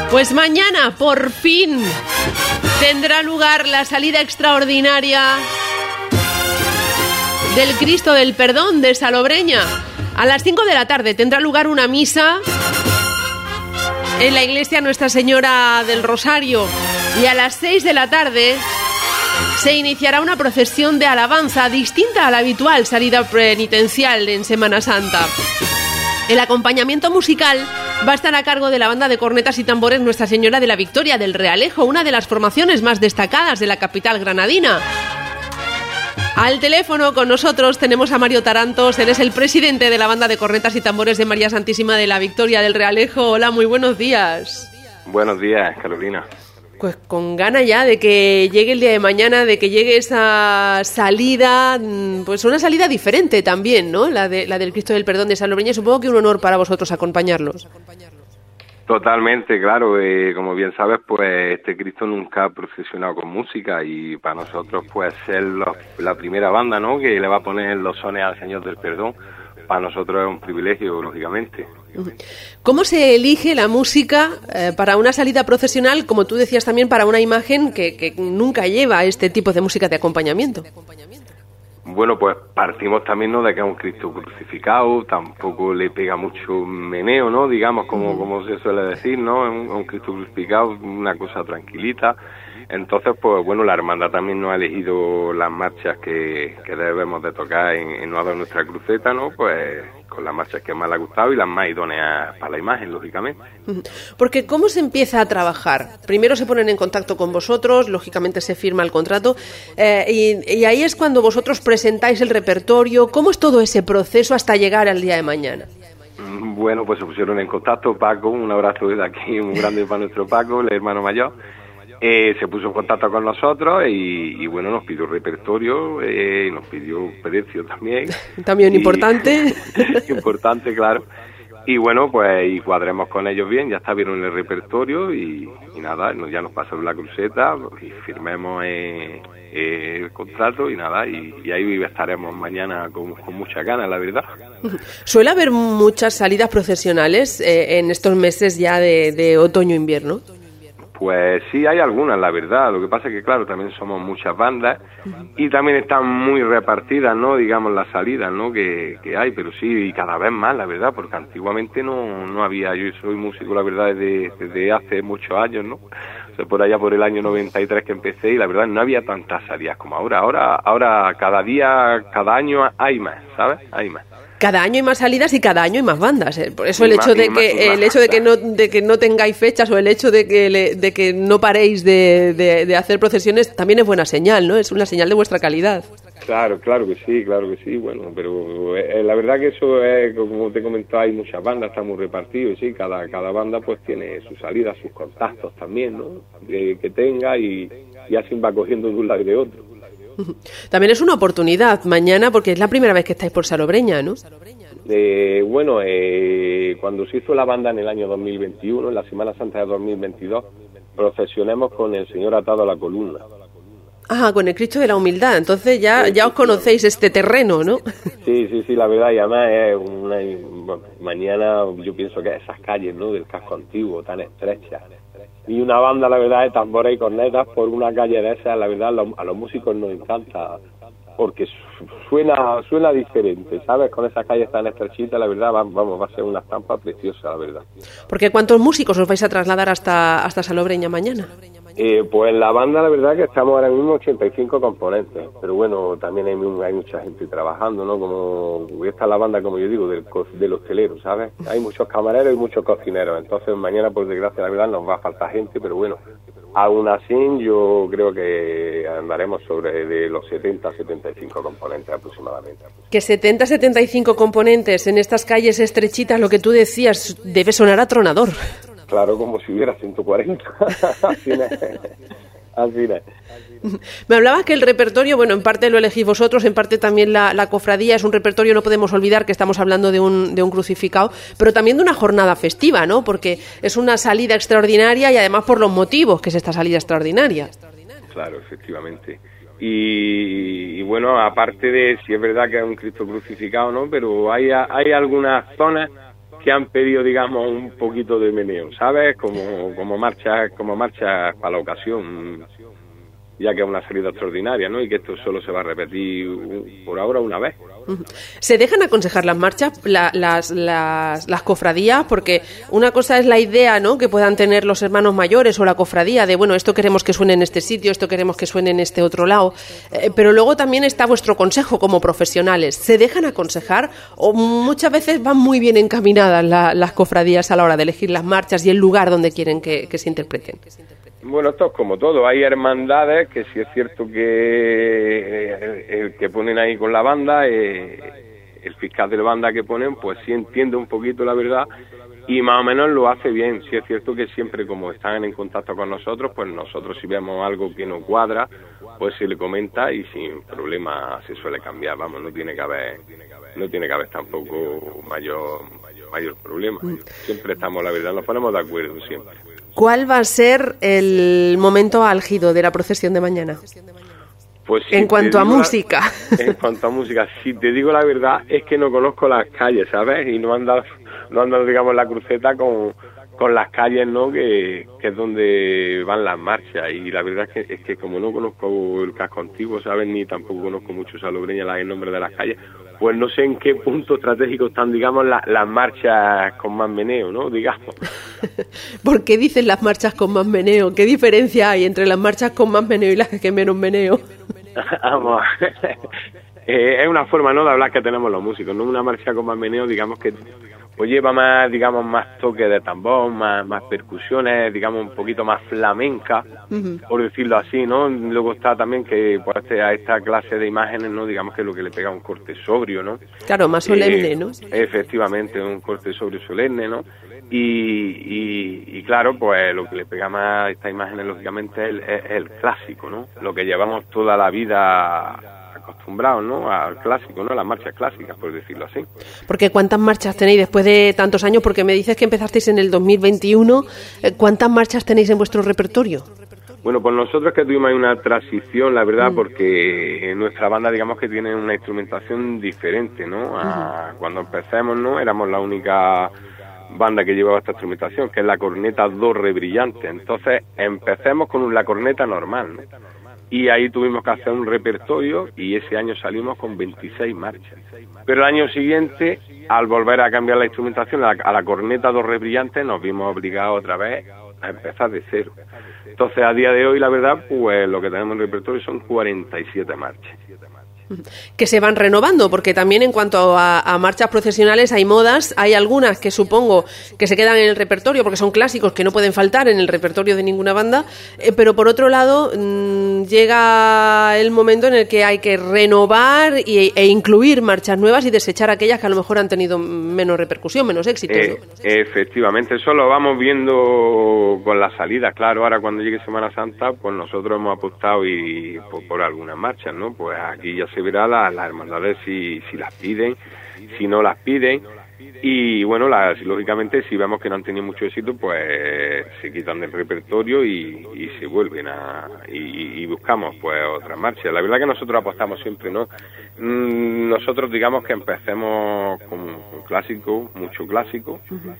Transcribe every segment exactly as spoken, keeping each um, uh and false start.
Pues mañana, por fin, tendrá lugar la salida extraordinaria del Cristo del Perdón de Salobreña. A las cinco de la tarde tendrá lugar una misa en la iglesia Nuestra Señora del Rosario y a las seis de la tarde se iniciará una procesión de alabanza distinta a la habitual salida penitencial en Semana Santa. El acompañamiento musical va a estar a cargo de la banda de cornetas y tambores Nuestra Señora de la Victoria del Realejo, una de las formaciones más destacadas de la capital granadina. Al teléfono con nosotros tenemos a Mario Tarantos, él es el presidente de la banda de cornetas y tambores de María Santísima de la Victoria del Realejo. Hola, muy buenos días. Buenos días, Carolina. Pues con ganas ya de que llegue el día de mañana, de que llegue esa salida, pues una salida diferente también, ¿no? La de la del Cristo del Perdón de Salobreña. Supongo que un honor para vosotros acompañarlos. Totalmente, claro. Eh, como bien sabes, pues este Cristo nunca ha procesionado con música y para nosotros, pues ser los, la primera banda, ¿no?, que le va a poner los sones al Señor del Perdón, para nosotros es un privilegio, lógicamente. ¿Cómo se elige la música eh, para una salida procesional, como tú decías también, para una imagen que, que nunca lleva este tipo de música de acompañamiento? Bueno, pues partimos también, ¿no?, de que es un Cristo crucificado, tampoco le pega mucho meneo, ¿no?, digamos, como, como se suele decir, ¿no?, es un, un Cristo crucificado, una cosa tranquilita. Entonces, pues bueno, la hermandad también nos ha elegido las marchas que, que debemos de tocar en, en honor a nuestra cruceta, ¿no?, pues con las marchas que más le ha gustado y las más idóneas para la imagen, lógicamente. Porque ¿cómo se empieza a trabajar? Primero se ponen en contacto con vosotros, lógicamente se firma el contrato, eh, y, y ahí es cuando vosotros presentáis el repertorio. ¿Cómo es todo ese proceso hasta llegar al día de mañana? Bueno, pues se pusieron en contacto Paco, un abrazo desde aquí muy grande para nuestro Paco, el hermano mayor. Eh, se puso en contacto con nosotros y, y bueno, nos pidió repertorio, eh, nos pidió precio también. También y, importante. Importante, claro. Y bueno, pues y cuadremos con ellos bien, ya está, vieron el repertorio y, y nada, ya nos pasaron la cruceta y firmemos eh, eh, el contrato y nada, y, y ahí estaremos mañana con, con muchas ganas, la verdad. Suele haber muchas salidas procesionales eh, en estos meses ya de, de otoño-invierno. Pues sí, hay algunas, la verdad. Lo que pasa es que, claro, también somos muchas bandas y también están muy repartidas, ¿no?, digamos, las salidas, ¿no?, que, que hay, pero sí, y cada vez más, la verdad, porque antiguamente no, no había. Yo soy músico, la verdad, desde, desde hace muchos años, ¿no? O sea, por allá por el año noventa y tres que empecé y la verdad no había tantas salidas como ahora. Ahora, ahora cada día, cada año hay más, ¿sabes? Hay más. Cada año hay más salidas y cada año hay más bandas. ¿eh? Por eso el hecho de que el hecho de que no de que no tengáis fechas o el hecho de que le, de que no paréis de, de, de hacer procesiones también es buena señal, ¿no? Es una señal de vuestra calidad. Claro, claro que sí, claro que sí. Bueno, pero eh, la verdad que eso es, como te comentaba, hay muchas bandas, está muy repartido, y sí, cada cada banda pues tiene sus salidas, sus contactos también, ¿no?, que, que tenga y, y así va cogiendo de un lado y de otro. También es una oportunidad mañana porque es la primera vez que estáis por Salobreña, ¿no? Eh, bueno, eh, cuando se hizo la banda en el año dos mil veintiuno, en la Semana Santa de dos mil veintidós, procesionemos con el Señor atado a la columna. Ah, con el Cristo de la Humildad. Entonces ya, sí, ya os conocéis este terreno, ¿no? Sí, sí, sí, la verdad, y además es una... Bueno, mañana yo pienso que esas calles, ¿no?, del casco antiguo, tan estrechas, y una banda, la verdad, de tambores y cornetas por una calle de esas, la verdad, a los músicos nos encanta, porque suena suena diferente, ¿sabes? Con esas calles tan estrechitas, la verdad, vamos, va a ser una estampa preciosa, la verdad. Porque ¿cuántos músicos os vais a trasladar hasta hasta Salobreña mañana? Eh, pues la banda, la verdad que estamos ahora mismo ochenta y cinco componentes, pero bueno, también hay, hay mucha gente trabajando, ¿no? Como esta es la banda, como yo digo, del, del hostelero, ¿sabes? Hay muchos camareros y muchos cocineros, entonces mañana, por desgracia, la verdad, nos va a faltar gente, pero bueno, aún así yo creo que andaremos sobre de los setenta a setenta y cinco componentes aproximadamente. Que setenta a setenta y cinco componentes en estas calles estrechitas, lo que tú decías, debe sonar atronador. Claro, como si hubiera ciento cuarenta. Así es. Así es. Me hablabas que el repertorio, bueno, en parte lo elegís vosotros, en parte también la, la cofradía, es un repertorio, no podemos olvidar que estamos hablando de un, de un crucificado, pero también de una jornada festiva, ¿no? Porque es una salida extraordinaria y además por los motivos que es esta salida extraordinaria. Claro, efectivamente. Y, y bueno, aparte de, si es verdad que es un Cristo crucificado, ¿no? Pero hay, hay algunas zonas que han pedido, digamos, un poquito de meneo, ¿sabes? Como, como marcha, como marcha para la ocasión, ya que es una salida extraordinaria, ¿no? Y que esto solo se va a repetir un, por ahora una vez. ¿Se dejan aconsejar las marchas, la, las, las, las cofradías? Porque una cosa es la idea, ¿no?, que puedan tener los hermanos mayores o la cofradía de, bueno, esto queremos que suene en este sitio, esto queremos que suene en este otro lado, eh, pero luego también está vuestro consejo como profesionales. ¿Se dejan aconsejar o muchas veces van muy bien encaminadas la, las cofradías a la hora de elegir las marchas y el lugar donde quieren que, que se interpreten? Bueno, esto es como todo. Hay hermandades que sí es cierto que el, el que ponen ahí con la banda, eh, el fiscal de la banda que ponen, pues sí entiende un poquito la verdad y más o menos lo hace bien. Sí es cierto que siempre, como están en contacto con nosotros, pues nosotros si vemos algo que no cuadra, pues se le comenta y sin problema se suele cambiar. Vamos, no tiene que haber, no tiene que haber tampoco mayor, mayor problema. Siempre estamos, la verdad, nos ponemos de acuerdo siempre. ¿Cuál va a ser el momento álgido de la procesión de mañana? Pues si en cuanto a la, música. En cuanto a música, si te digo la verdad, es que no conozco las calles, ¿sabes? Y no ando, no ando digamos, la cruceta con, con las calles, ¿no? Que, que es donde van las marchas. Y la verdad es que, es que como no conozco el casco antiguo, ¿sabes? Ni tampoco conozco mucho Salobreña, el nombre de las calles, pues no sé en qué punto estratégico están, digamos, la, las marchas con más meneo, ¿no? Digamos. ¿Por qué dicen las marchas con más meneo? ¿Qué diferencia hay entre las marchas con más meneo y las que menos meneo? Vamos, eh, es una forma, ¿no?, de hablar que tenemos los músicos, ¿no? Una marcha con más meneo, digamos que pues lleva más, digamos, más toque de tambor, más, más percusiones, digamos, un poquito más flamenca, uh-huh. por decirlo así, ¿no? Luego está también que pues, este, a esta clase de imágenes, ¿no?, digamos que lo que le pega un corte sobrio, ¿no? Claro, más solemne, eh, ¿no? Efectivamente, un corte sobrio solemne, ¿no? Y, y, y claro, pues lo que le pega más a estas imágenes, lógicamente, es el, es el clásico, ¿no? Lo que llevamos toda la vida acostumbrados, ¿no?, al clásico, ¿no?, a las marchas clásicas, por decirlo así. Porque ¿cuántas marchas tenéis después de tantos años? Porque me dices que empezasteis en el dos mil veintiuno. ¿Cuántas marchas tenéis en vuestro repertorio? Bueno, pues nosotros que tuvimos una transición, la verdad, mm. porque nuestra banda, digamos que tiene una instrumentación diferente, ¿no? A, uh-huh. Cuando empecemos, ¿no?, éramos la única banda que llevaba esta instrumentación, que es la corneta do re brillante. Entonces, empecemos con la corneta normal, ¿no? Y ahí tuvimos que hacer un repertorio y ese año salimos con veintiséis marchas. Pero el año siguiente, al volver a cambiar la instrumentación a la, a la corneta do re brillante, nos vimos obligados otra vez a empezar de cero. Entonces, a día de hoy, la verdad, pues lo que tenemos en el repertorio son cuarenta y siete marchas. Que se van renovando, porque también en cuanto a, a marchas procesionales hay modas, hay algunas que supongo que se quedan en el repertorio porque son clásicos que no pueden faltar en el repertorio de ninguna banda, eh, pero por otro lado mmm, llega el momento en el que hay que renovar y, e incluir marchas nuevas y desechar aquellas que a lo mejor han tenido menos repercusión, menos éxito. Eh, ¿no? Efectivamente, eso lo vamos viendo con la salida, claro. Ahora cuando llegue Semana Santa, pues nosotros hemos apostado y por, por algunas marchas, ¿no? Pues aquí ya se verá las la hermandades si, si las piden, si no las piden, y bueno, las, lógicamente si vemos que no han tenido mucho éxito, pues se quitan del repertorio y, y se vuelven a y, y buscamos pues otras marchas. La verdad que nosotros apostamos siempre, ¿no? Mm, nosotros digamos que empecemos con un clásico, mucho clásico, uh-huh.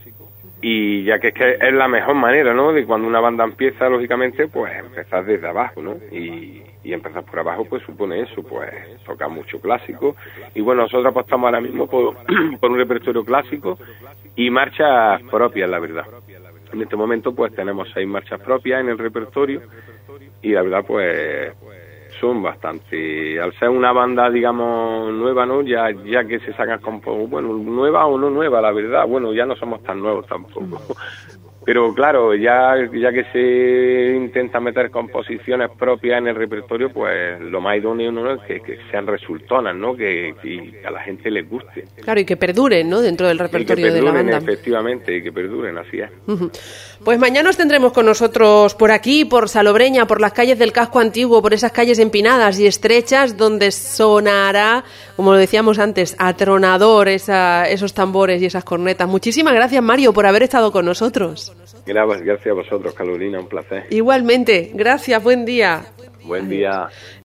y ya que es que es la mejor manera, ¿no?, de cuando una banda empieza, lógicamente, pues empezar desde abajo, ¿no? Y y empezar por abajo pues supone eso, pues tocar mucho clásico, y bueno, nosotros apostamos ahora mismo por, por un repertorio clásico y marchas propias, la verdad. En este momento pues tenemos seis marchas propias en el repertorio y la verdad pues son bastante, al ser una banda digamos nueva, ¿no?, ya ya que se sacan con, bueno, nueva o no nueva, la verdad, bueno, ya no somos tan nuevos tampoco. Pero claro, ya ya que se intenta meter composiciones propias en el repertorio, pues lo más idóneo, ¿no?, es que, que sean resultonas, ¿no?, que, que a la gente les guste. Claro, y que perduren, ¿no?, dentro del repertorio y que perduren, de la banda. Efectivamente, y que perduren, así es. Uh-huh. Pues mañana os tendremos con nosotros por aquí, por Salobreña, por las calles del casco antiguo, por esas calles empinadas y estrechas, donde sonará, como lo decíamos antes, atronador esa, esos tambores y esas cornetas. Muchísimas gracias, Mario, por haber estado con nosotros. Gracias, gracias a vosotros, Carolina, un placer. Igualmente, gracias, buen día. Buen día.